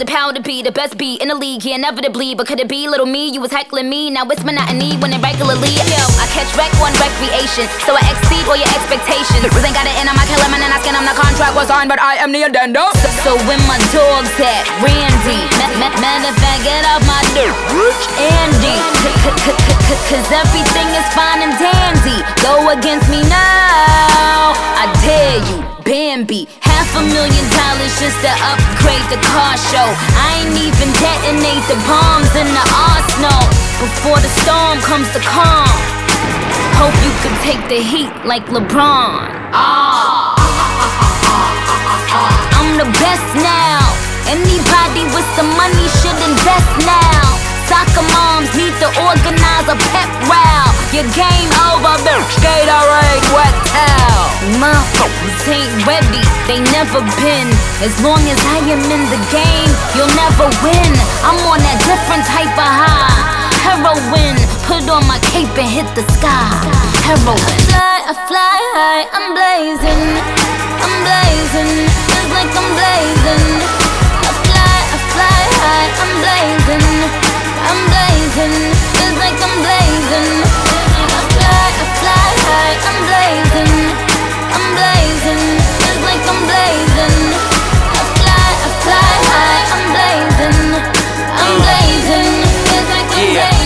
the power to be the best beat in the league, yeah, inevitably. But could it be little me? You was heckling me, now it's monotony when it regularly. Yo, I catch wreck on recreation, so I exceed all your expectations. Ain't got it in, I'm a killer, man, and asking I'm the contract was signed, but I am the addendum. So when my dog's at Randy, matter of fact, get off my dirt, Andy. Cause everything is fine and dandy. Go against me now, I dare you, Bambi. $500,000 just to upgrade the car show. I ain't even detonate the bombs in the arsenal. Before the storm comes the calm. Hope you could take the heat like LeBron. I'm the best now. Anybody with some money should invest now. Soccer moms need to organize a pep rally. Your game over, bitch. Gatorade, wet towel. Motherfuckers ain't ready, they never been. As long as I am in the game, you'll never win. I'm on that different type of high. Heroin, put on my cape and hit the sky. Heroin. I fly high, I'm blazing. I'm blazing, just like I'm blazing. I fly high, I'm blazing. I'm blazing, just like I'm blazing. I fly high, I'm blazing. I'm blazing, just like I'm blazing. I fly high, I'm blazing. I'm blazing, just like I'm blazing.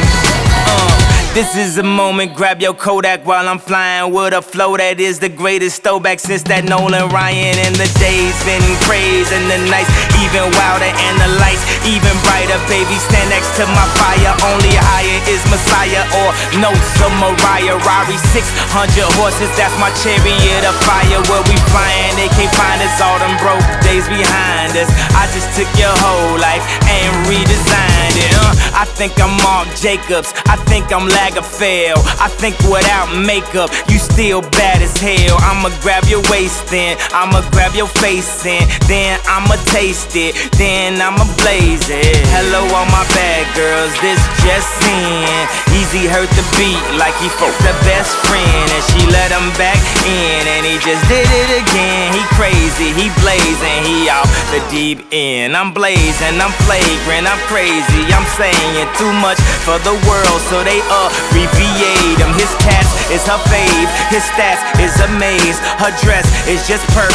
This is a moment, grab your Kodak while I'm flying with a flow that is the greatest throwback since that Nolan Ryan. And the days been crazy and the nights even wilder and the lights even brighter. Baby, stand next to my fire. Only higher is Messiah or notes of Mariah. Rari 600 horses, that's my chariot of fire. Where we flying, they can't find us. All them broke days behind us. I just took your whole life and redesigned it. I think I'm Mark Jacobs. I think I'm Lagerfeld. I think without makeup, you still bad as hell. I'ma grab your waist then, I'ma grab your face and then I'ma taste it, then I'ma blaze it. Hello all my bad girls, this just in. Easy hurt the beat like he fucked the best friend, and she let him back in and he just did it again. He crazy, he blazing, he off the deep end. I'm blazing, I'm flagrant, I'm crazy, I'm saying too much for the world, so they abbreviate him. His cats is her fave, his stats is a maze. Her dress is just perf,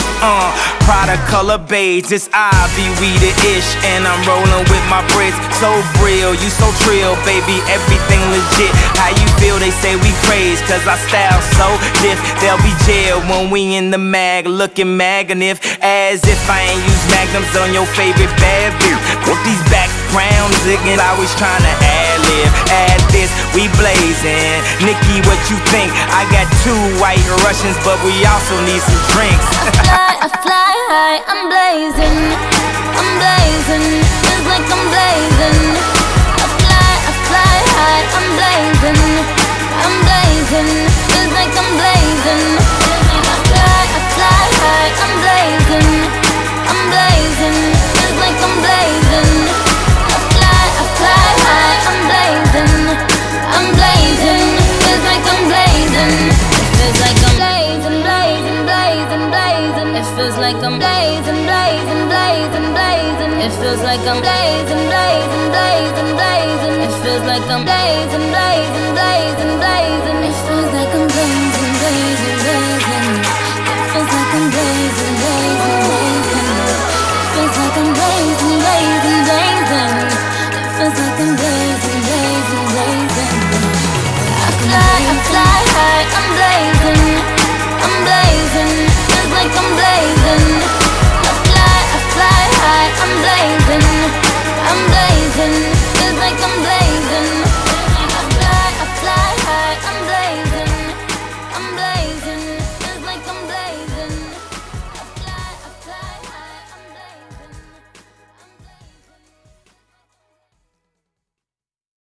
Prada color beige. It's Ivy Rita-ish, and I'm rolling with my braids. So real, you so trill, baby, everything legit. How you feel? They say we craze, cause our style so diff. They'll be jail when we in the mag, looking magnif. As if I ain't use magnums on your favorite bad bitch. With these backgrounds, again, always trying to ad-lib. Add this, we blazing. Nikki, what you think? I got 2 white Russians, but we also need some drinks. I fly high, I'm blazing. I'm blazing, just like I'm blazing. I fly high, I'm blazing. I'm blazing, just like I'm blazing. I fly high, I'm blazing. I'm blazing, just like I'm blazing. I fly high, I'm blazing. I'm blazing, just like I'm blazing. It feels like I'm blazing, blazing, blazing, blazing. It feels like I'm blazing, blazing, blazing, blazing. It feels like I'm blazing, blazing, blazing, blazing. It feels like I'm blazing, blazing, blazing, blazing. It feels like I'm blazing, blazing, blazing. It feels like I'm blazing, blazing, blazing. It feels like I'm blazing, blazing, blazing. It feels like I'm blazing, blazing, blazing. I fly high, I'm blazing. I'm blazing, just like I'm blazing. I fly high, I'm blazing. I'm blazing, just like I'm blazing.